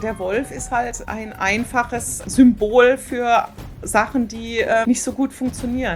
Der Wolf ist halt ein einfaches Symbol für Sachen, die nicht so gut funktionieren.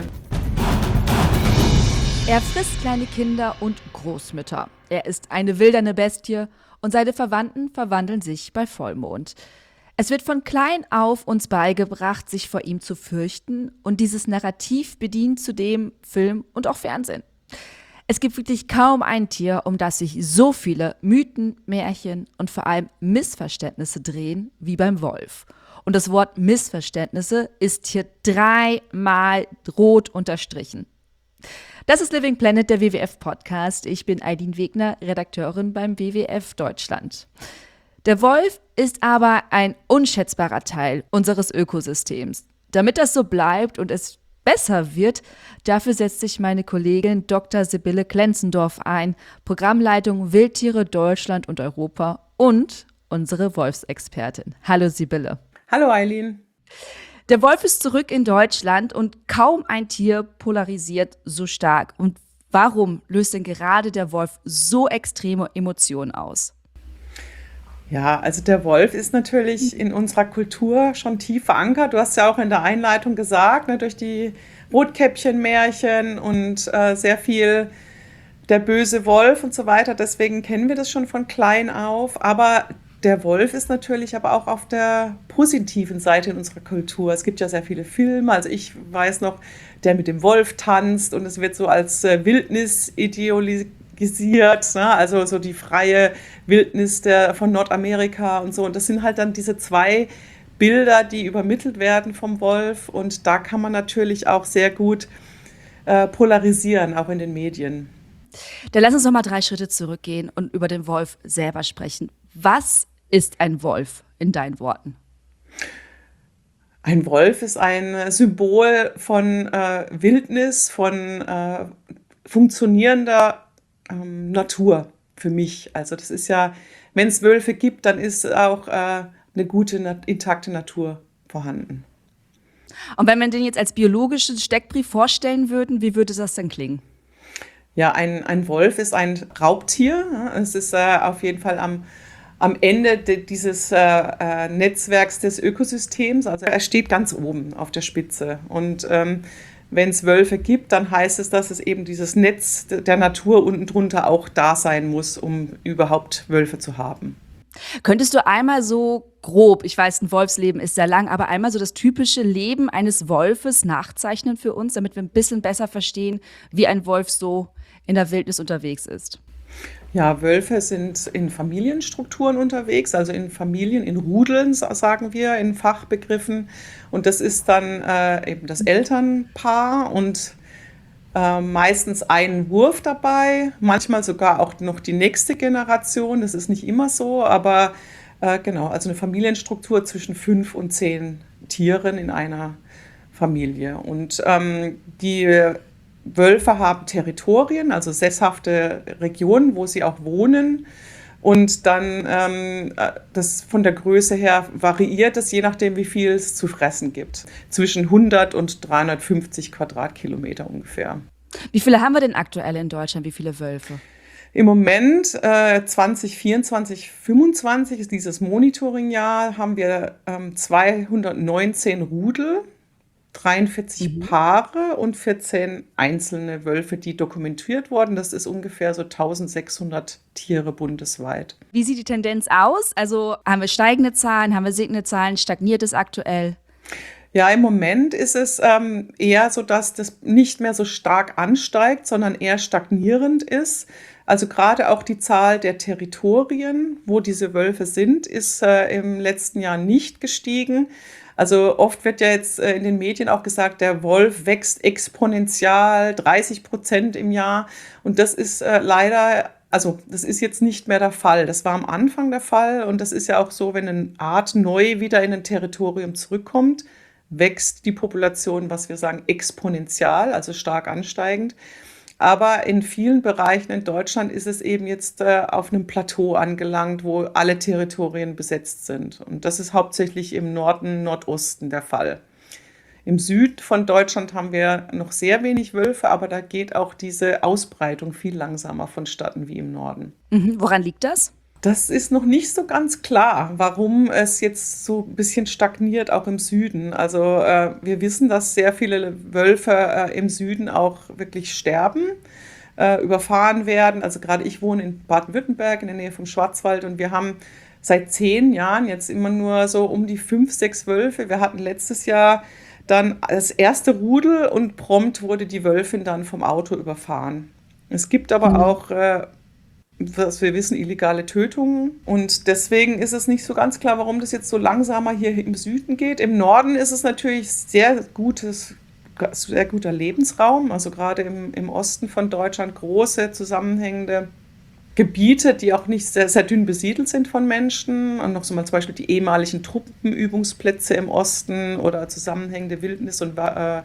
Er frisst kleine Kinder und Großmütter. Er ist eine wildernde Bestie und seine Verwandten verwandeln sich bei Vollmond. Es wird von klein auf uns beigebracht, sich vor ihm zu fürchten, und dieses Narrativ bedient zudem Film und auch Fernsehen. Es gibt wirklich kaum ein Tier, um das sich so viele Mythen, Märchen und vor allem Missverständnisse drehen wie beim Wolf. Und das Wort Missverständnisse ist hier 3-mal rot unterstrichen. Das ist Living Planet, der WWF-Podcast. Ich bin Aidin Wegner, Redakteurin beim WWF Deutschland. Der Wolf ist aber ein unschätzbarer Teil unseres Ökosystems. Damit das so bleibt und es besser wird, dafür setzt sich meine Kollegin Dr. Sibylle Klenzendorf ein, Programmleitung Wildtiere Deutschland und Europa und unsere Wolfsexpertin. Hallo Sibylle. Hallo Aidin. Der Wolf ist zurück in Deutschland und kaum ein Tier polarisiert so stark. Und warum löst denn gerade der Wolf so extreme Emotionen aus? Ja, also der Wolf ist natürlich in unserer Kultur schon tief verankert. Du hast ja auch in der Einleitung gesagt, ne, durch die Rotkäppchen-Märchen und sehr viel der böse Wolf und so weiter. Deswegen kennen wir das schon von klein auf. Aber der Wolf ist natürlich aber auch auf der positiven Seite in unserer Kultur. Es gibt ja sehr viele Filme. Also ich weiß noch, der mit dem Wolf tanzt, und es wird so als Wildnis idealisiert, ne? Also so die freie Wildnis von Nordamerika und so. Und das sind halt dann diese zwei Bilder, die übermittelt werden vom Wolf. Und da kann man natürlich auch sehr gut polarisieren, auch in den Medien. Dann lass uns noch mal 3 Schritte zurückgehen und über den Wolf selber sprechen. Was ist ein Wolf in deinen Worten? Ein Wolf ist ein Symbol von Wildnis, von funktionierender Natur für mich. Also das ist ja, wenn es Wölfe gibt, dann ist auch eine gute, intakte Natur vorhanden. Und wenn wir den jetzt als biologischen Steckbrief vorstellen würden, wie würde das dann klingen? Ja, ein Wolf ist ein Raubtier. Ja. Es ist auf jeden Fall am Ende dieses Netzwerks des Ökosystems. Also er steht ganz oben auf der Spitze. Und wenn es Wölfe gibt, dann heißt es, dass es eben dieses Netz der Natur unten drunter auch da sein muss, um überhaupt Wölfe zu haben. Könntest du einmal so grob, ich weiß, ein Wolfsleben ist sehr lang, aber einmal so das typische Leben eines Wolfes nachzeichnen für uns, damit wir ein bisschen besser verstehen, wie ein Wolf so in der Wildnis unterwegs ist? Ja, Wölfe sind in Familienstrukturen unterwegs, also in Familien, in Rudeln, sagen wir, in Fachbegriffen. Und das ist dann eben das Elternpaar und meistens ein Wurf dabei, manchmal sogar auch noch die nächste Generation. Das ist nicht immer so, aber genau, also eine Familienstruktur zwischen 5 und 10 Tieren in einer Familie. Und die Wölfe haben Territorien, also sesshafte Regionen, wo sie auch wohnen. Und dann, das von der Größe her variiert es, je nachdem, wie viel es zu fressen gibt. Zwischen 100 und 350 Quadratkilometer ungefähr. Wie viele haben wir denn aktuell in Deutschland? Wie viele Wölfe? Im Moment, 2024, 2025 ist dieses Monitoringjahr, haben wir 219 Rudel, 43 Paare und 14 einzelne Wölfe, die dokumentiert wurden. Das ist ungefähr so 1600 Tiere bundesweit. Wie sieht die Tendenz aus? Also haben wir steigende Zahlen, haben wir sinkende Zahlen, stagniert es aktuell? Ja, im Moment ist es eher so, dass das nicht mehr so stark ansteigt, sondern eher stagnierend ist. Also gerade auch die Zahl der Territorien, wo diese Wölfe sind, ist im letzten Jahr nicht gestiegen. Also oft wird ja jetzt in den Medien auch gesagt, der Wolf wächst exponentiell, 30% im Jahr. Und das ist leider, also das ist jetzt nicht mehr der Fall. Das war am Anfang der Fall, und das ist ja auch so, wenn eine Art neu wieder in ein Territorium zurückkommt, wächst die Population, was wir sagen, exponentiell, also stark ansteigend. Aber in vielen Bereichen in Deutschland ist es eben jetzt auf einem Plateau angelangt, wo alle Territorien besetzt sind. Und das ist hauptsächlich im Norden, Nordosten der Fall. Im Süd von Deutschland haben wir noch sehr wenig Wölfe, aber da geht auch diese Ausbreitung viel langsamer vonstatten wie im Norden. Woran liegt das? Das ist noch nicht so ganz klar, warum es jetzt so ein bisschen stagniert, auch im Süden. Also wir wissen, dass sehr viele Wölfe im Süden auch wirklich sterben, überfahren werden. Also gerade ich wohne in Baden-Württemberg in der Nähe vom Schwarzwald und wir haben seit 10 Jahren jetzt immer nur so um die 5, 6 Wölfe. Wir hatten letztes Jahr dann das erste Rudel und prompt wurde die Wölfin dann vom Auto überfahren. Es gibt aber Mhm. auch was wir wissen, illegale Tötungen. Und deswegen ist es nicht so ganz klar, warum das jetzt so langsamer hier im Süden geht. Im Norden ist es natürlich sehr guter Lebensraum. Also gerade im Osten von Deutschland große zusammenhängende Gebiete, die auch nicht sehr, sehr dünn besiedelt sind von Menschen. Und noch so mal zum Beispiel die ehemaligen Truppenübungsplätze im Osten oder zusammenhängende Wildnis und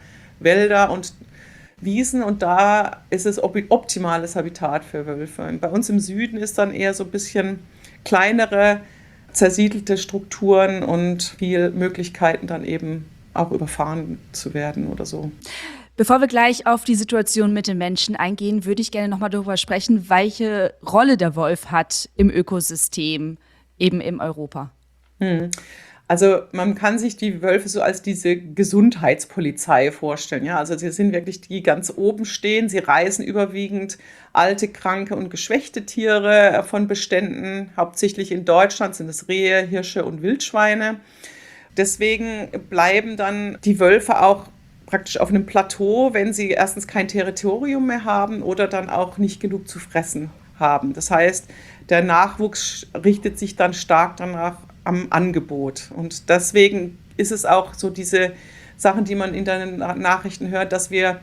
Wälder und Wiesen und da ist es optimales Habitat für Wölfe. Und bei uns im Süden ist dann eher so ein bisschen kleinere, zersiedelte Strukturen und viel Möglichkeiten dann eben auch überfahren zu werden oder so. Bevor wir gleich auf die Situation mit den Menschen eingehen, würde ich gerne nochmal darüber sprechen, welche Rolle der Wolf hat im Ökosystem, eben in Europa. Hm. Also man kann sich die Wölfe so als diese Gesundheitspolizei vorstellen. Ja? Also sie sind wirklich die, die ganz oben stehen. Sie reißen überwiegend alte, kranke und geschwächte Tiere von Beständen. Hauptsächlich in Deutschland sind es Rehe, Hirsche und Wildschweine. Deswegen bleiben dann die Wölfe auch praktisch auf einem Plateau, wenn sie erstens kein Territorium mehr haben oder dann auch nicht genug zu fressen haben. Das heißt, der Nachwuchs richtet sich dann stark danach am Angebot. Und deswegen ist es auch so diese Sachen, die man in den Nachrichten hört, dass wir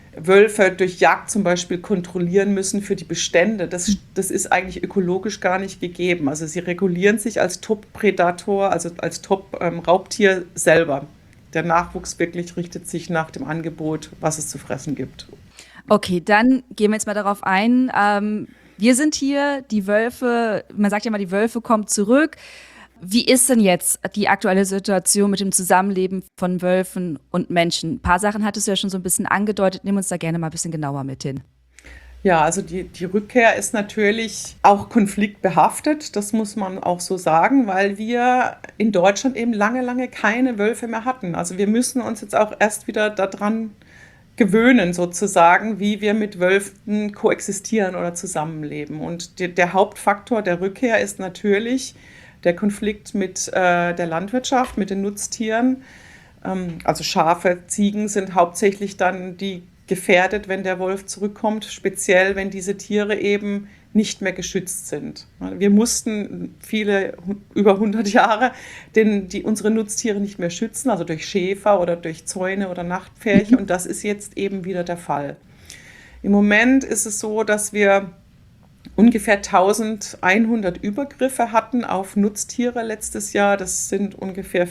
Wölfe durch Jagd zum Beispiel kontrollieren müssen für die Bestände. Das ist eigentlich ökologisch gar nicht gegeben. Also sie regulieren sich als Top-Predator, also als Top-Raubtier selber. Der Nachwuchs wirklich richtet sich nach dem Angebot, was es zu fressen gibt. Okay, dann gehen wir jetzt mal darauf ein. Wir sind hier, die Wölfe, man sagt ja mal, die Wölfe kommen zurück. Wie ist denn jetzt die aktuelle Situation mit dem Zusammenleben von Wölfen und Menschen? Ein paar Sachen hattest du ja schon so ein bisschen angedeutet. Nimm uns da gerne mal ein bisschen genauer mit hin. Ja, also die Rückkehr ist natürlich auch konfliktbehaftet, das muss man auch so sagen, weil wir in Deutschland eben lange, lange keine Wölfe mehr hatten. Also wir müssen uns jetzt auch erst wieder daran gewöhnen, sozusagen, wie wir mit Wölfen koexistieren oder zusammenleben. Und der Hauptfaktor der Rückkehr ist natürlich der Konflikt mit der Landwirtschaft, mit den Nutztieren. Also Schafe, Ziegen sind hauptsächlich dann die gefährdet, wenn der Wolf zurückkommt, speziell wenn diese Tiere eben nicht mehr geschützt sind. Wir mussten über 100 Jahre, unsere Nutztiere nicht mehr schützen, also durch Schäfer oder durch Zäune oder Nachtpfärche, und das ist jetzt eben wieder der Fall. Im Moment ist es so, dass wir ungefähr 1100 Übergriffe hatten auf Nutztiere letztes Jahr. Das sind ungefähr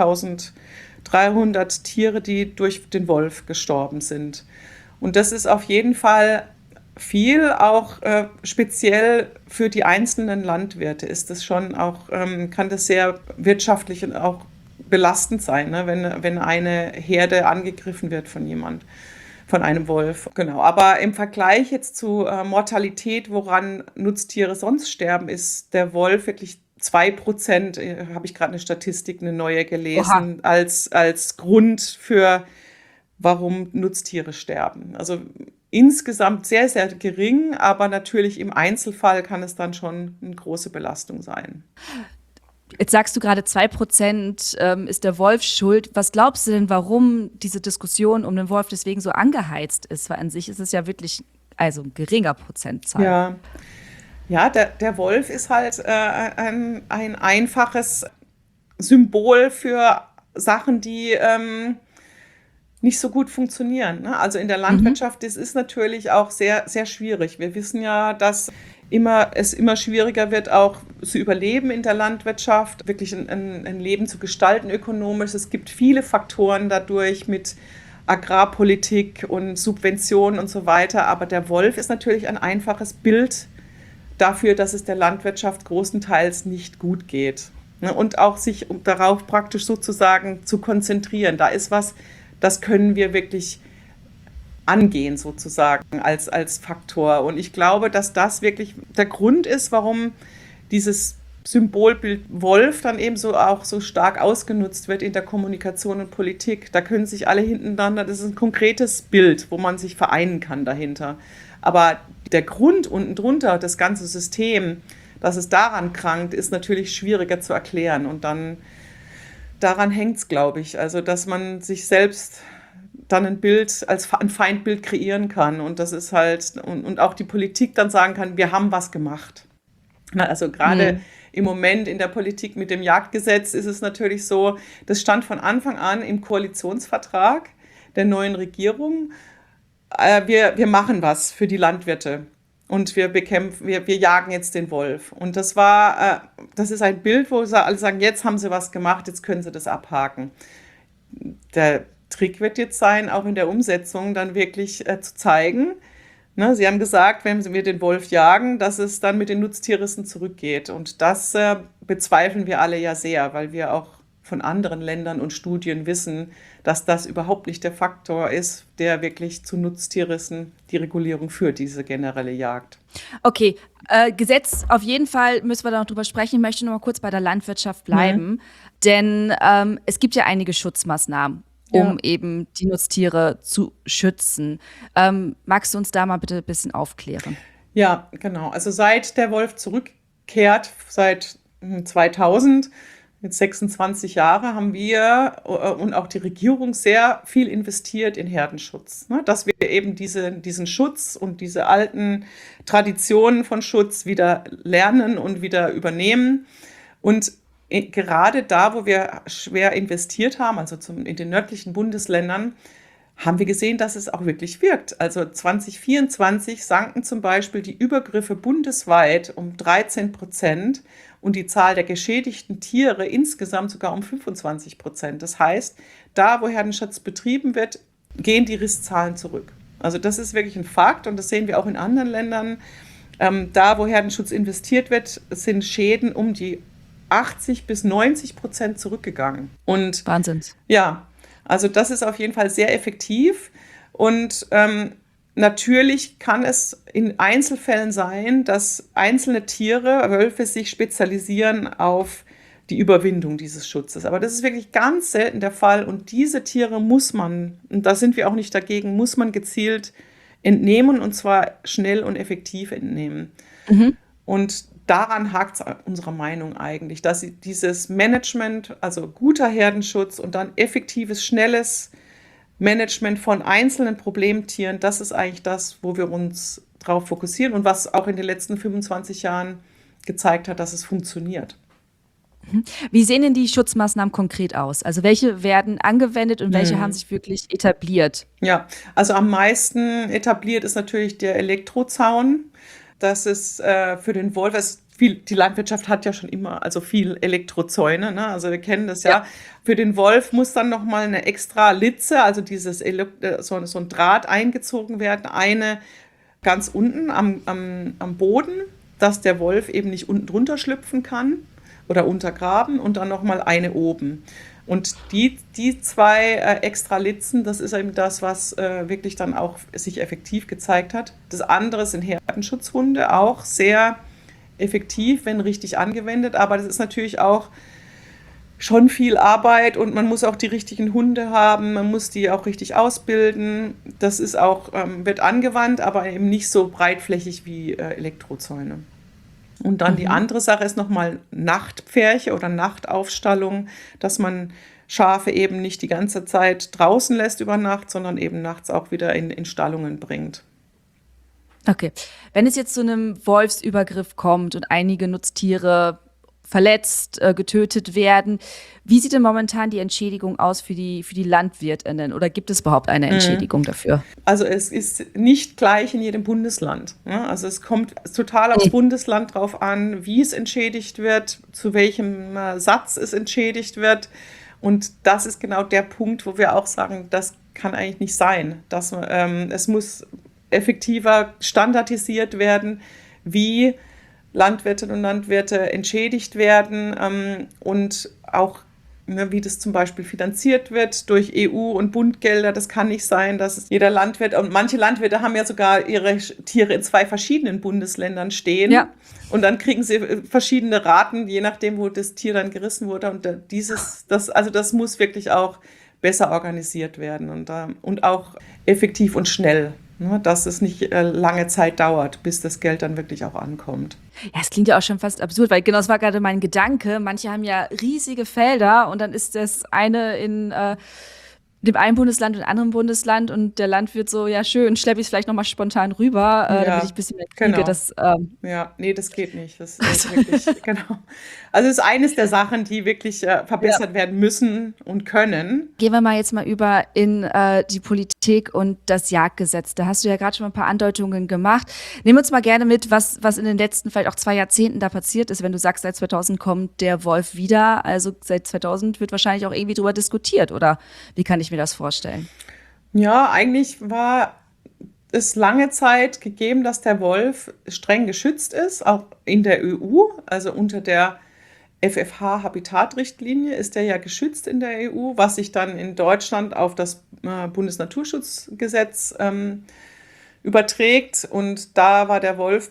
4300 Tiere, die durch den Wolf gestorben sind. Und das ist auf jeden Fall viel, auch speziell für die einzelnen Landwirte ist das schon auch, kann das sehr wirtschaftlich und auch belastend sein, ne, wenn eine Herde angegriffen wird von einem Wolf. Genau. Aber im Vergleich jetzt zu Mortalität, woran Nutztiere sonst sterben, ist der Wolf wirklich 2%, habe ich gerade eine Statistik, eine neue Oha. gelesen, als Grund für warum Nutztiere sterben. Also insgesamt sehr, sehr gering, aber natürlich im Einzelfall kann es dann schon eine große Belastung sein. Jetzt sagst du gerade 2% ist der Wolf schuld. Was glaubst du denn, warum diese Diskussion um den Wolf deswegen so angeheizt ist? Weil an sich ist es ja wirklich also ein geringer Prozentzahl. Ja, ja, der Wolf ist halt ein einfaches Symbol für Sachen, die nicht so gut funktionieren. Ne? Also in der Mhm. Landwirtschaft, das ist natürlich auch sehr, sehr schwierig. Wir wissen ja, dass es immer schwieriger wird, auch zu überleben in der Landwirtschaft, wirklich ein Leben zu gestalten ökonomisch. Es gibt viele Faktoren dadurch mit Agrarpolitik und Subventionen und so weiter. Aber der Wolf ist natürlich ein einfaches Bild dafür, dass es der Landwirtschaft großenteils nicht gut geht. Ne? Und auch sich darauf praktisch sozusagen zu konzentrieren. Da ist was, das können wir wirklich angehen sozusagen als Faktor. Und ich glaube, dass das wirklich der Grund ist, warum dieses Symbolbild Wolf dann eben so auch so stark ausgenutzt wird in der Kommunikation und Politik. Da können sich alle hintereinander, das ist ein konkretes Bild, wo man sich vereinen kann dahinter. Aber der Grund unten drunter, das ganze System, dass es daran krankt, ist natürlich schwieriger zu erklären. Und dann daran hängt es, glaube ich. Also, dass man sich selbst dann ein Bild als ein Feindbild kreieren kann. Und das ist halt, und auch die Politik dann sagen kann, wir haben was gemacht. Also gerade im Moment in der Politik mit dem Jagdgesetz ist es natürlich so, das stand von Anfang an im Koalitionsvertrag der neuen Regierung. Wir machen was für die Landwirte und wir jagen jetzt den Wolf. Und das ist ein Bild, wo alle sagen, jetzt haben sie was gemacht, jetzt können sie das abhaken. Der Trick wird jetzt sein, auch in der Umsetzung dann wirklich zu zeigen, ne, Sie haben gesagt, wenn wir den Wolf jagen, dass es dann mit den Nutztierrissen zurückgeht. Und das bezweifeln wir alle ja sehr, weil wir auch von anderen Ländern und Studien wissen, dass das überhaupt nicht der Faktor ist, der wirklich zu Nutztierrissen die Regulierung führt, diese generelle Jagd. Okay, Gesetz auf jeden Fall müssen wir da noch drüber sprechen. Ich möchte noch mal kurz bei der Landwirtschaft bleiben, denn es gibt ja einige Schutzmaßnahmen, um eben die Nutztiere zu schützen. Magst du uns da mal bitte ein bisschen aufklären? Ja, genau. Also seit der Wolf zurückkehrt, seit 2000, jetzt 26 Jahre, haben wir und auch die Regierung sehr viel investiert in Herdenschutz. Ne? Dass wir eben diesen Schutz und diese alten Traditionen von Schutz wieder lernen und wieder übernehmen. Und gerade da, wo wir schwer investiert haben, also in den nördlichen Bundesländern, haben wir gesehen, dass es auch wirklich wirkt. Also 2024 sanken zum Beispiel die Übergriffe bundesweit um 13% und die Zahl der geschädigten Tiere insgesamt sogar um 25%. Das heißt, da, wo Herdenschutz betrieben wird, gehen die Risszahlen zurück. Also das ist wirklich ein Fakt und das sehen wir auch in anderen Ländern. Da, wo Herdenschutz investiert wird, sind Schäden um die 80-90% zurückgegangen. Und Wahnsinns. ja, also das ist auf jeden Fall sehr effektiv und natürlich kann es in Einzelfällen sein, dass einzelne Tiere, Wölfe, sich spezialisieren auf die Überwindung dieses Schutzes. Aber das ist wirklich ganz selten der Fall und diese Tiere muss man, und da sind wir auch nicht dagegen, muss man gezielt entnehmen und zwar schnell und effektiv entnehmen. Und daran hakt es unserer Meinung eigentlich, dass dieses Management, also guter Herdenschutz und dann effektives, schnelles Management von einzelnen Problemtieren, das ist eigentlich das, wo wir uns drauf fokussieren und was auch in den letzten 25 Jahren gezeigt hat, dass es funktioniert. Wie sehen denn die Schutzmaßnahmen konkret aus? Also welche werden angewendet und welche haben sich wirklich etabliert? Ja, also am meisten etabliert ist natürlich der Elektrozaun. Das ist für den Wolf, die Landwirtschaft hat ja schon immer also viel Elektrozäune, ne? Also wir kennen das ja. Für den Wolf muss dann nochmal eine extra Litze, also so ein Draht eingezogen werden, eine ganz unten am Boden, dass der Wolf eben nicht unten drunter schlüpfen kann oder untergraben und dann nochmal eine oben. Und die zwei extra Litzen, das ist eben das, was wirklich dann auch sich effektiv gezeigt hat. Das andere sind Herdenschutzhunde, auch sehr effektiv, wenn richtig angewendet. Aber das ist natürlich auch schon viel Arbeit und man muss auch die richtigen Hunde haben, man muss die auch richtig ausbilden. Das ist auch, wird angewandt, aber eben nicht so breitflächig wie Elektrozäune. Und dann die andere Sache ist nochmal Nachtpferche oder Nachtaufstallung, dass man Schafe eben nicht die ganze Zeit draußen lässt über Nacht, sondern eben nachts auch wieder in Stallungen bringt. Okay. Wenn es jetzt zu einem Wolfsübergriff kommt und einige Nutztiere verletzt, getötet werden, wie sieht denn momentan die Entschädigung aus für die LandwirtInnen? Oder gibt es überhaupt eine Entschädigung dafür? Also es ist nicht gleich in jedem Bundesland. Ne? Also es kommt total aufs Bundesland drauf an, wie es entschädigt wird, zu welchem Satz es entschädigt wird. Und das ist genau der Punkt, wo wir auch sagen, das kann eigentlich nicht sein. Es muss effektiver standardisiert werden, wie Landwirtinnen und Landwirte entschädigt werden und auch ne, wie das zum Beispiel finanziert wird durch EU- und Bundgelder. Das kann nicht sein, dass es jeder Landwirt, und manche Landwirte haben ja sogar ihre Tiere in 2 verschiedenen Bundesländern stehen. Ja. Und dann kriegen sie verschiedene Raten, je nachdem, wo das Tier dann gerissen wurde. Und das muss wirklich auch besser organisiert werden und auch effektiv und schnell, ne, dass es nicht lange Zeit dauert, bis das Geld dann wirklich auch ankommt. Ja, es klingt ja auch schon fast absurd, weil genau das war gerade mein Gedanke. Manche haben ja riesige Felder und dann ist das eine in dem einen Bundesland und dem anderen Bundesland und der Landwirt so, ja schön, schleppe ich es vielleicht nochmal spontan rüber, damit ich ein Ja, bisschen mehr kriege. genau. Ja, nee, das geht nicht. Das ist wirklich, genau. Also es ist eines der Sachen, die wirklich Ja. verbessert werden müssen und können. Gehen wir mal jetzt mal über in die Politik und das Jagdgesetz. Da hast du ja gerade schon mal ein paar Andeutungen gemacht. Nimm uns mal gerne mit, was in den letzten vielleicht auch 2 Jahrzehnten da passiert ist. Wenn du sagst, seit 2000 kommt der Wolf wieder, also seit 2000 wird wahrscheinlich auch irgendwie drüber diskutiert, oder wie kann ich mir das vorstellen? Ja, eigentlich war es lange Zeit gegeben, dass der Wolf streng geschützt ist, auch in der EU, also unter der FFH-Habitatrichtlinie ist er ja geschützt in der EU, was sich dann in Deutschland auf das Bundesnaturschutzgesetz überträgt. Und da war der Wolf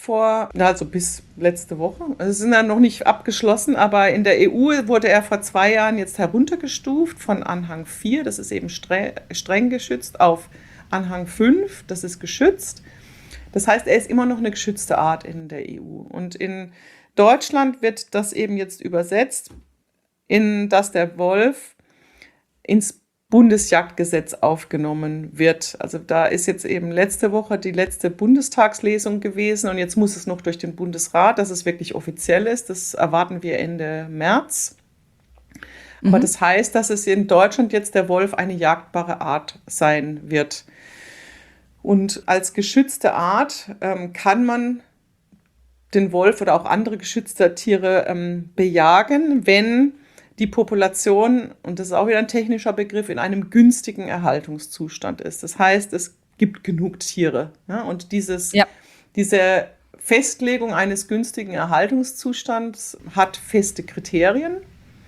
bis letzte Woche, also es sind dann noch nicht abgeschlossen, aber in der EU wurde er vor 2 Jahren jetzt heruntergestuft von Anhang 4, das ist eben streng geschützt, auf Anhang 5, das ist geschützt. Das heißt, er ist immer noch eine geschützte Art in der EU. Und in Deutschland wird das eben jetzt übersetzt, dass der Wolf ins Bundesjagdgesetz aufgenommen wird. Also da ist jetzt eben letzte Woche die letzte Bundestagslesung gewesen und jetzt muss es noch durch den Bundesrat, dass es wirklich offiziell ist. Das erwarten wir Ende März. Aber das heißt, dass es in Deutschland jetzt der Wolf eine jagdbare Art sein wird. Und als geschützte Art kann man den Wolf oder auch andere geschützte Tiere bejagen, wenn die Population, und das ist auch wieder ein technischer Begriff, in einem günstigen Erhaltungszustand ist. Das heißt, es gibt genug Tiere. Ja? Und diese Festlegung eines günstigen Erhaltungszustands hat feste Kriterien,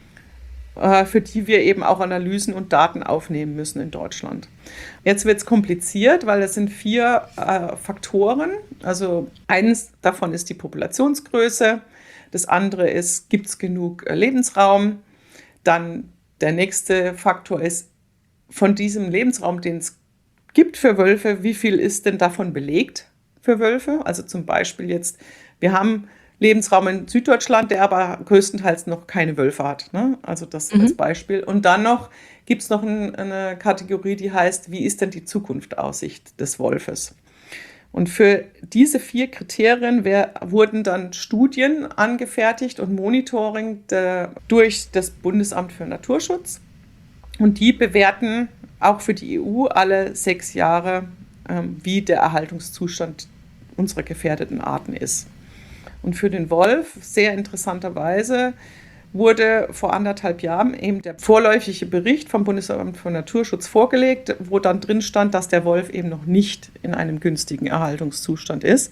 für die wir eben auch Analysen und Daten aufnehmen müssen in Deutschland. Jetzt wird es kompliziert, weil es sind 4 Faktoren. Also eins davon ist die Populationsgröße, das andere ist, gibt es genug Lebensraum. Dann der nächste Faktor ist, von diesem Lebensraum, den es gibt für Wölfe, wie viel ist denn davon belegt für Wölfe? Also zum Beispiel jetzt, wir haben Lebensraum in Süddeutschland, der aber größtenteils noch keine Wölfe hat. Ne? Also das als Beispiel. Und dann gibt es noch eine Kategorie, die heißt, wie ist denn die Zukunftsaussicht des Wolfes? Und für diese 4 Kriterien wurden dann Studien angefertigt und Monitoring durch das Bundesamt für Naturschutz. Und die bewerten auch für die EU alle 6 Jahre, wie der Erhaltungszustand unserer gefährdeten Arten ist. Und für den Wolf, sehr interessanterweise, wurde vor 1,5 Jahren eben der vorläufige Bericht vom Bundesamt für Naturschutz vorgelegt, wo dann drin stand, dass der Wolf eben noch nicht in einem günstigen Erhaltungszustand ist.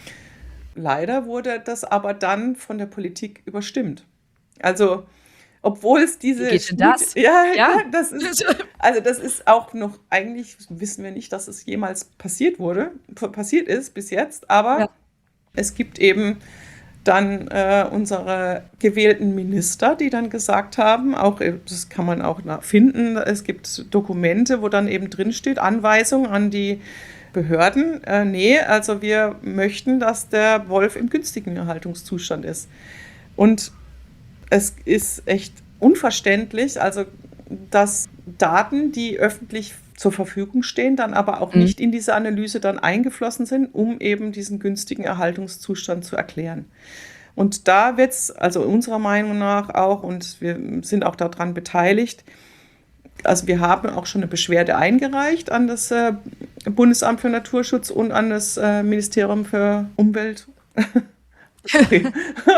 Leider wurde das aber dann von der Politik überstimmt. Also, obwohl es diese Wie geht denn das? Ja, das ist auch noch, eigentlich wissen wir nicht, dass es jemals passiert ist bis jetzt, aber Ja. es gibt eben dann unsere gewählten Minister, die dann gesagt haben, auch das kann man auch finden, es gibt Dokumente, wo dann eben drinsteht, Anweisungen an die Behörden, nee, also wir möchten, dass der Wolf im günstigen Erhaltungszustand ist. Und es ist echt unverständlich, also dass Daten, die öffentlich zur Verfügung stehen, dann aber auch nicht in diese Analyse dann eingeflossen sind, um eben diesen günstigen Erhaltungszustand zu erklären. Und da wird es, also unserer Meinung nach auch, und wir sind auch daran beteiligt, also wir haben auch schon eine Beschwerde eingereicht an das Bundesamt für Naturschutz und an das Ministerium für Umwelt. Sorry.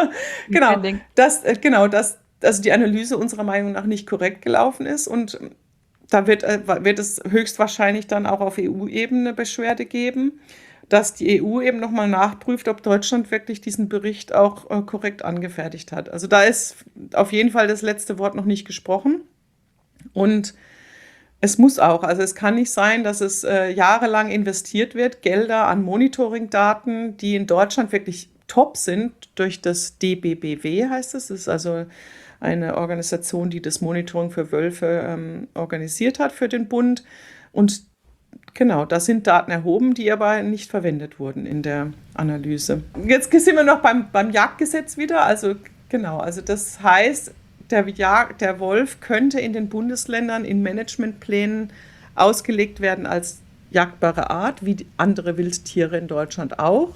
dass also die Analyse unserer Meinung nach nicht korrekt gelaufen ist und da wird es höchstwahrscheinlich dann auch auf EU-Ebene Beschwerde geben. dass die EU eben nochmal nachprüft, ob Deutschland wirklich diesen Bericht auch korrekt angefertigt hat. Also da ist auf jeden Fall das letzte Wort noch nicht gesprochen. Und es muss auch, also es kann nicht sein, dass es jahrelang investiert wird, Gelder an Monitoringdaten, die in Deutschland wirklich top sind, durch das DBBW heißt es. Das ist also eine Organisation, die das Monitoring für Wölfe organisiert hat für den Bund. Und genau, da sind Daten erhoben, die aber nicht verwendet wurden in der Analyse. Jetzt sind wir noch beim Jagdgesetz wieder. Also genau, also das heißt, der Wolf könnte in den Bundesländern in Managementplänen ausgelegt werden als jagdbare Art, wie andere Wildtiere in Deutschland auch.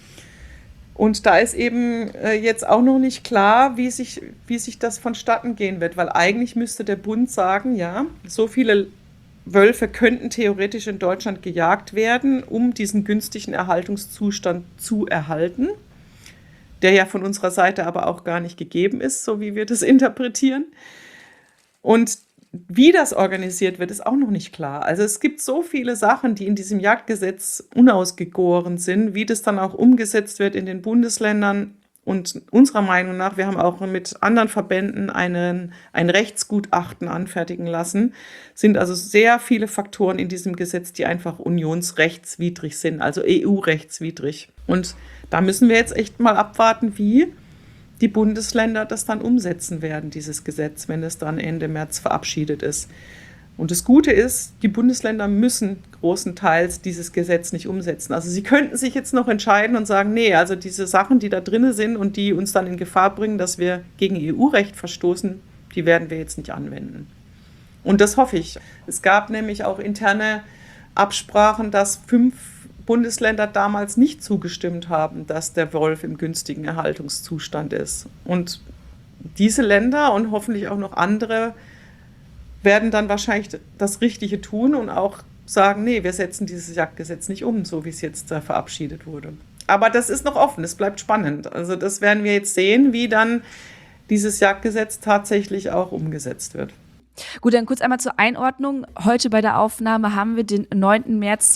Und da ist eben jetzt auch noch nicht klar, wie sich das vonstatten gehen wird, weil eigentlich müsste der Bund sagen, ja, so viele Wölfe könnten theoretisch in Deutschland gejagt werden, um diesen günstigen Erhaltungszustand zu erhalten, der ja von unserer Seite aber auch gar nicht gegeben ist, so wie wir das interpretieren. Und wie das organisiert wird, ist auch noch nicht klar. Also es gibt so viele Sachen, die in diesem Jagdgesetz unausgegoren sind, wie das dann auch umgesetzt wird in den Bundesländern. Und unserer Meinung nach, wir haben auch mit anderen Verbänden ein Rechtsgutachten anfertigen lassen, sind also sehr viele Faktoren in diesem Gesetz, die einfach unionsrechtswidrig sind, also EU-rechtswidrig. Und da müssen wir jetzt echt mal abwarten, wie die Bundesländer das dann umsetzen werden, dieses Gesetz, wenn es dann Ende März verabschiedet ist. Und das Gute ist, die Bundesländer müssen großenteils dieses Gesetz nicht umsetzen. Also sie könnten sich jetzt noch entscheiden und sagen, nee, also diese Sachen, die da drin sind und die uns dann in Gefahr bringen, dass wir gegen EU-Recht verstoßen, die werden wir jetzt nicht anwenden. Und das hoffe ich. Es gab nämlich auch interne Absprachen, dass 5 Bundesländer damals nicht zugestimmt haben, dass der Wolf im günstigen Erhaltungszustand ist. Und diese Länder und hoffentlich auch noch andere werden dann wahrscheinlich das Richtige tun und auch sagen, nee, wir setzen dieses Jagdgesetz nicht um, so wie es jetzt verabschiedet wurde. Aber das ist noch offen, es bleibt spannend. Also das werden wir jetzt sehen, wie dann dieses Jagdgesetz tatsächlich auch umgesetzt wird. Gut, dann kurz einmal zur Einordnung. Heute bei der Aufnahme haben wir den 9. März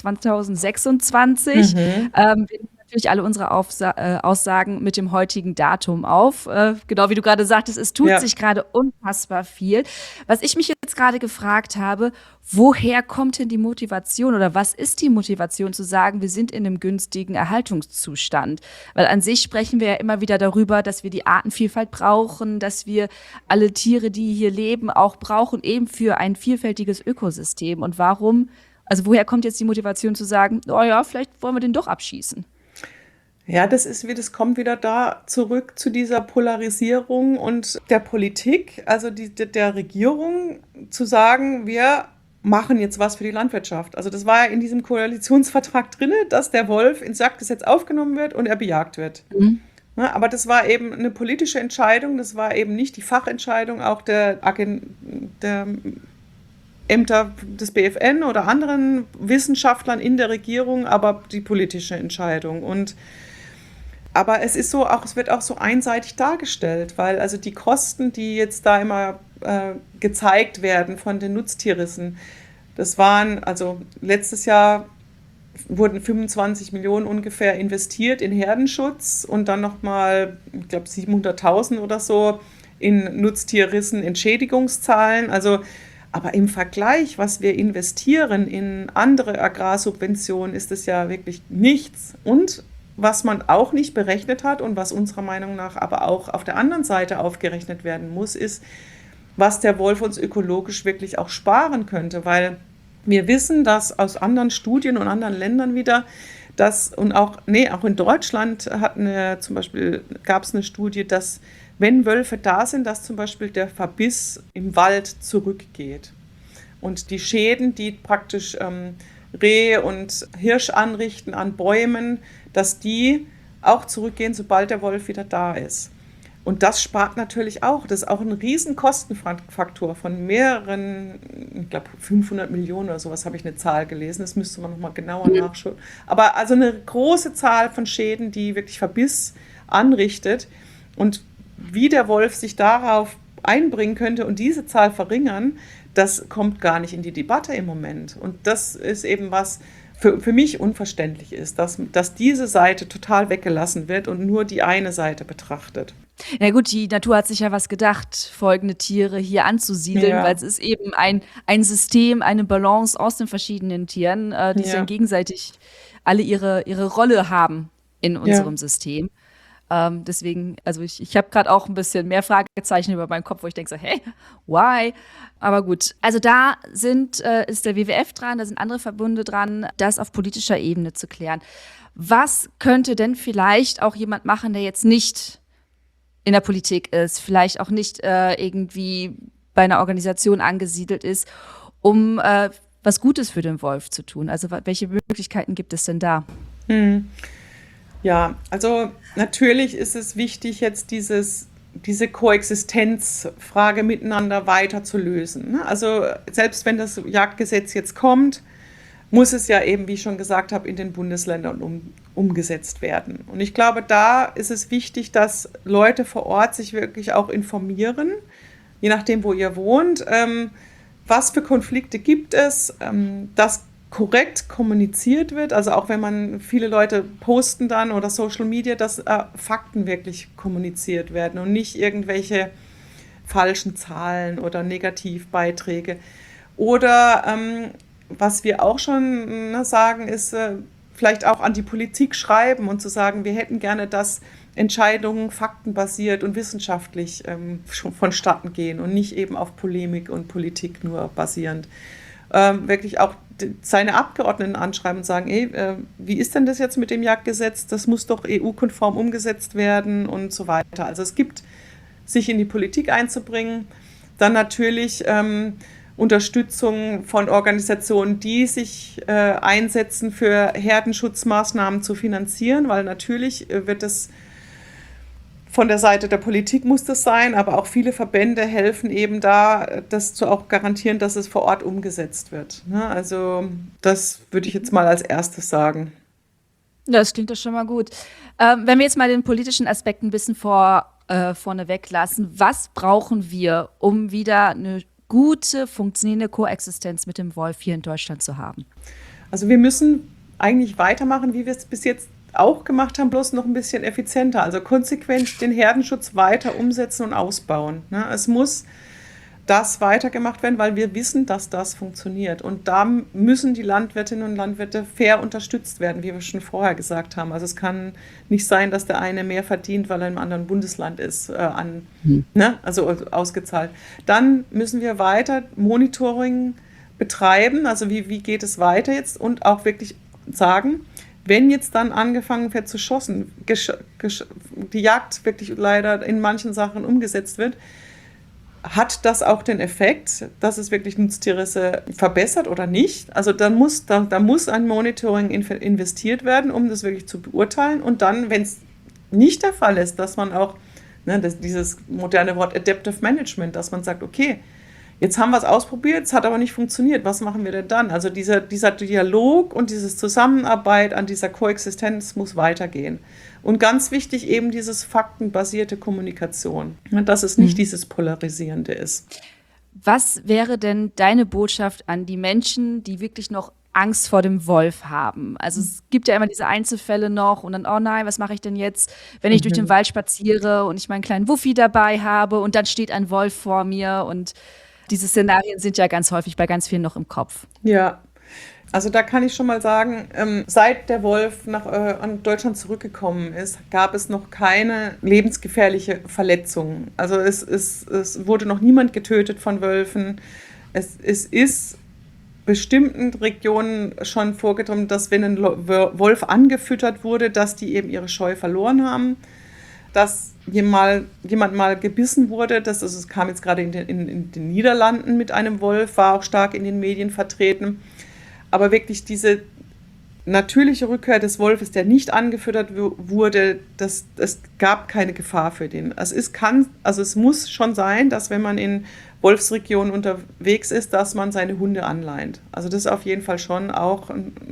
2026. Wir nehmen natürlich alle unsere Aussagen mit dem heutigen Datum auf. Genau wie du gerade sagtest, es tut sich gerade unfassbar viel. Was ich mich jetzt gerade gefragt habe, woher kommt denn die Motivation oder was ist die Motivation zu sagen, wir sind in einem günstigen Erhaltungszustand? Weil an sich sprechen wir ja immer wieder darüber, dass wir die Artenvielfalt brauchen, dass wir alle Tiere, die hier leben, auch brauchen, eben für ein vielfältiges Ökosystem. Und warum, also woher kommt jetzt die Motivation zu sagen, oh ja, vielleicht wollen wir den doch abschießen? Ja, das kommt wieder da zurück zu dieser Polarisierung und der Politik, also der Regierung zu sagen, wir machen jetzt was für die Landwirtschaft. Also das war ja in diesem Koalitionsvertrag drin, dass der Wolf ins Jagdgesetz aufgenommen wird und er bejagt wird. Ja, aber das war eben eine politische Entscheidung, das war eben nicht die Fachentscheidung auch der Ämter des BfN oder anderen Wissenschaftlern in der Regierung, aber die politische Entscheidung. Aber es wird auch so einseitig dargestellt, weil also die Kosten, die jetzt da immer gezeigt werden von den Nutztierrissen, das waren, also letztes Jahr wurden 25 Millionen ungefähr investiert in Herdenschutz und dann nochmal, ich glaube 700.000 oder so in Nutztierrissen Entschädigungszahlen. Also, aber im Vergleich, was wir investieren in andere Agrarsubventionen, ist es ja wirklich nichts. Und was man auch nicht berechnet hat und was unserer Meinung nach aber auch auf der anderen Seite aufgerechnet werden muss, ist, was der Wolf uns ökologisch wirklich auch sparen könnte, weil wir wissen, dass aus anderen Studien und anderen Ländern wieder, auch in Deutschland zum Beispiel gab es eine Studie, dass wenn Wölfe da sind, dass zum Beispiel der Verbiss im Wald zurückgeht. Und die Schäden, die praktisch Reh und Hirsch anrichten an Bäumen, dass die auch zurückgehen, sobald der Wolf wieder da ist. Und das spart natürlich auch. Das ist auch ein riesen Kostenfaktor von mehreren, ich glaube 500 Millionen oder sowas habe ich eine Zahl gelesen. Das müsste man nochmal genauer nachschauen. Aber also eine große Zahl von Schäden, die wirklich Verbiss anrichtet. Und wie der Wolf sich darauf einbringen könnte und diese Zahl verringern, das kommt gar nicht in die Debatte im Moment. Und das ist eben was, für mich unverständlich ist, dass diese Seite total weggelassen wird und nur die eine Seite betrachtet. Na gut, die Natur hat sich ja was gedacht, folgende Tiere hier anzusiedeln, weil Ja, es ist eben ein System, eine Balance aus den verschiedenen Tieren, die sich dann ja, gegenseitig alle ihre Rolle haben in ja. unserem System. Deswegen, also ich habe gerade auch ein bisschen mehr Fragezeichen über meinen Kopf, wo ich denke so, hey, why? Aber gut, also da ist der WWF dran, da sind andere Verbünde dran, das auf politischer Ebene zu klären. Was könnte denn vielleicht auch jemand machen, der jetzt nicht in der Politik ist, vielleicht auch nicht irgendwie bei einer Organisation angesiedelt ist, um was Gutes für den Wolf zu tun? Also welche Möglichkeiten gibt es denn da? Hm. Ja, also natürlich ist es wichtig, jetzt diese Koexistenzfrage miteinander weiter zu lösen. Ne? Also selbst wenn das Jagdgesetz jetzt kommt, muss es ja eben, wie ich schon gesagt habe, in den Bundesländern umgesetzt werden. Und ich glaube, da ist es wichtig, dass Leute vor Ort sich wirklich auch informieren, je nachdem, wo ihr wohnt, was für Konflikte gibt es, dass korrekt kommuniziert wird, also auch wenn viele Leute posten dann oder Social Media, dass Fakten wirklich kommuniziert werden und nicht irgendwelche falschen Zahlen oder Negativbeiträge. Oder was wir auch schon sagen, ist vielleicht auch an die Politik schreiben und zu sagen, wir hätten gerne, dass Entscheidungen faktenbasiert und wissenschaftlich schon vonstatten gehen und nicht eben auf Polemik und Politik nur basierend. Wirklich auch seine Abgeordneten anschreiben und sagen, wie ist denn das jetzt mit dem Jagdgesetz? Das muss doch EU-konform umgesetzt werden und so weiter. Also es gibt, sich in die Politik einzubringen, dann natürlich Unterstützung von Organisationen, die sich einsetzen, für Herdenschutzmaßnahmen zu finanzieren, weil natürlich wird es von der Seite der Politik muss das sein, aber auch viele Verbände helfen eben da, das zu auch garantieren, dass es vor Ort umgesetzt wird. Ne? Also das würde ich jetzt mal als erstes sagen. Das klingt doch schon mal gut. Wenn wir jetzt mal den politischen Aspekt ein bisschen vorne weglassen, was brauchen wir, um wieder eine gute, funktionierende Koexistenz mit dem Wolf hier in Deutschland zu haben? Also wir müssen eigentlich weitermachen, wie wir es bis jetzt auch gemacht haben, bloß noch ein bisschen effizienter. Also konsequent den Herdenschutz weiter umsetzen und ausbauen. Ne? Es muss das weitergemacht werden, weil wir wissen, dass das funktioniert. Und da müssen die Landwirtinnen und Landwirte fair unterstützt werden, wie wir schon vorher gesagt haben. Also es kann nicht sein, dass der eine mehr verdient, weil er im anderen Bundesland ist, ne? Also ausgezahlt. Dann müssen wir weiter Monitoring betreiben, also wie geht es weiter jetzt und auch wirklich sagen, wenn jetzt dann angefangen wird zu schossen, die Jagd wirklich leider in manchen Sachen umgesetzt wird, hat das auch den Effekt, dass es wirklich Nutztierrisse verbessert oder nicht? Also da muss ein Monitoring investiert werden, um das wirklich zu beurteilen. Und dann, wenn es nicht der Fall ist, dass man auch, ne, dieses moderne Wort Adaptive Management, dass man sagt, okay, jetzt haben wir es ausprobiert, es hat aber nicht funktioniert, was machen wir denn dann? Also dieser Dialog und diese Zusammenarbeit an dieser Koexistenz muss weitergehen. Und ganz wichtig eben dieses faktenbasierte Kommunikation, dass es nicht dieses Polarisierende ist. Was wäre denn deine Botschaft an die Menschen, die wirklich noch Angst vor dem Wolf haben? Also es gibt ja immer diese Einzelfälle noch und dann, oh nein, was mache ich denn jetzt, wenn ich durch den Wald spaziere und ich meinen kleinen Wuffi dabei habe und dann steht ein Wolf vor mir und diese Szenarien sind ja ganz häufig bei ganz vielen noch im Kopf. Ja, also da kann ich schon mal sagen, seit der Wolf an Deutschland zurückgekommen ist, gab es noch keine lebensgefährliche Verletzung. Also es wurde noch niemand getötet von Wölfen. Es ist bestimmten Regionen schon vorgedrungen, dass wenn ein Wolf angefüttert wurde, dass die eben ihre Scheu verloren haben. Dass jemand mal gebissen wurde, es kam jetzt gerade in den Niederlanden mit einem Wolf, war auch stark in den Medien vertreten. Aber wirklich diese natürliche Rückkehr des Wolfes, der nicht angefüttert wurde, es gab keine Gefahr für den. Es muss schon sein, dass wenn man in Wolfsregionen unterwegs ist, dass man seine Hunde anleint. Also das ist auf jeden Fall schon auch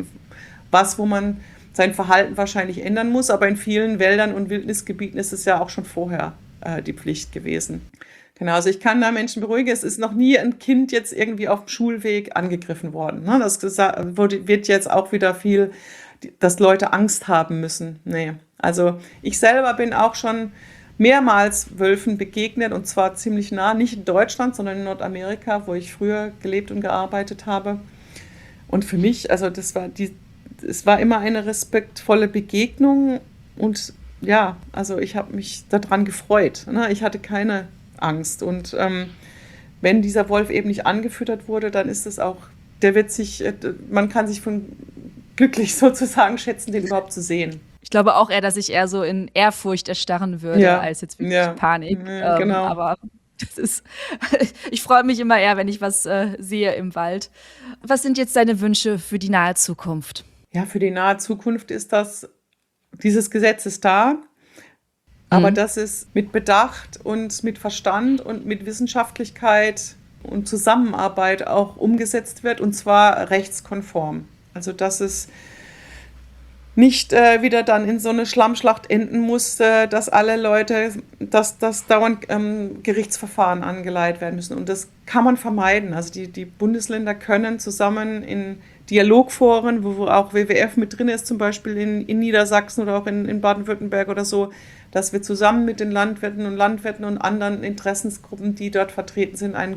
was, wo man sein Verhalten wahrscheinlich ändern muss, aber in vielen Wäldern und Wildnisgebieten ist es ja auch schon vorher die Pflicht gewesen. Genau, also ich kann da Menschen beruhigen, es ist noch nie ein Kind jetzt irgendwie auf dem Schulweg angegriffen worden. Ne? Wird jetzt auch wieder viel, dass Leute Angst haben müssen. Nee. Also ich selber bin auch schon mehrmals Wölfen begegnet und zwar ziemlich nah, nicht in Deutschland, sondern in Nordamerika, wo ich früher gelebt und gearbeitet habe. Und für mich, also es war immer eine respektvolle Begegnung und ja, also ich habe mich daran gefreut. Ne? Ich hatte keine Angst. Und wenn dieser Wolf eben nicht angefüttert wurde, dann ist es auch, man kann sich von glücklich sozusagen schätzen, den überhaupt zu sehen. Ich glaube auch eher, dass ich eher so in Ehrfurcht erstarren würde, als jetzt wirklich Panik. Ja, genau. Aber ich freue mich immer eher, wenn ich was sehe im Wald. Was sind jetzt deine Wünsche für die nahe Zukunft? Ja, für die nahe Zukunft ist dieses Gesetz ist da, aber dass es mit Bedacht und mit Verstand und mit Wissenschaftlichkeit und Zusammenarbeit auch umgesetzt wird, und zwar rechtskonform. Also dass es nicht wieder dann in so eine Schlammschlacht enden muss, dass alle Leute, dass dauernd Gerichtsverfahren angeleitet werden müssen. Und das kann man vermeiden. Also die Bundesländer können zusammen in Dialogforen, wo auch WWF mit drin ist, zum Beispiel in Niedersachsen oder auch in Baden-Württemberg oder so, dass wir zusammen mit den Landwirten und anderen Interessensgruppen, die dort vertreten sind, eine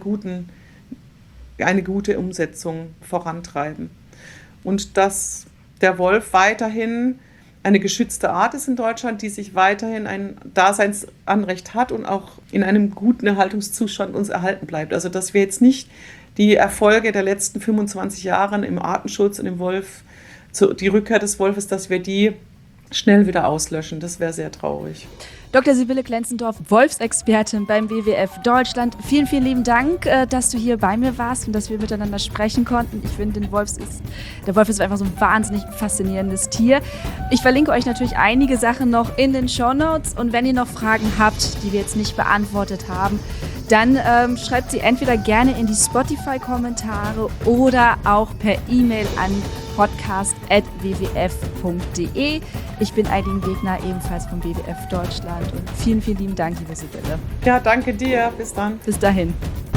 gute Umsetzung vorantreiben. Und dass der Wolf weiterhin eine geschützte Art ist in Deutschland, die sich weiterhin ein Daseinsanrecht hat und auch in einem guten Erhaltungszustand uns erhalten bleibt. Also dass wir jetzt nicht die Erfolge der letzten 25 Jahre im Artenschutz und im Wolf, die Rückkehr des Wolfes, dass wir die schnell wieder auslöschen. Das wäre sehr traurig. Dr. Sibylle Klenzendorf, Wolfsexpertin beim WWF Deutschland. Vielen, vielen lieben Dank, dass du hier bei mir warst und dass wir miteinander sprechen konnten. Ich finde, der Wolf ist einfach so ein wahnsinnig faszinierendes Tier. Ich verlinke euch natürlich einige Sachen noch in den Shownotes und wenn ihr noch Fragen habt, die wir jetzt nicht beantwortet haben, dann schreibt sie entweder gerne in die Spotify-Kommentare oder auch per E-Mail an podcast@wwf.de. Ich bin Eileen Wegner, ebenfalls vom WWF Deutschland und vielen, vielen lieben Dank, liebe Sibylle. Ja, danke dir. Bis dann. Bis dahin.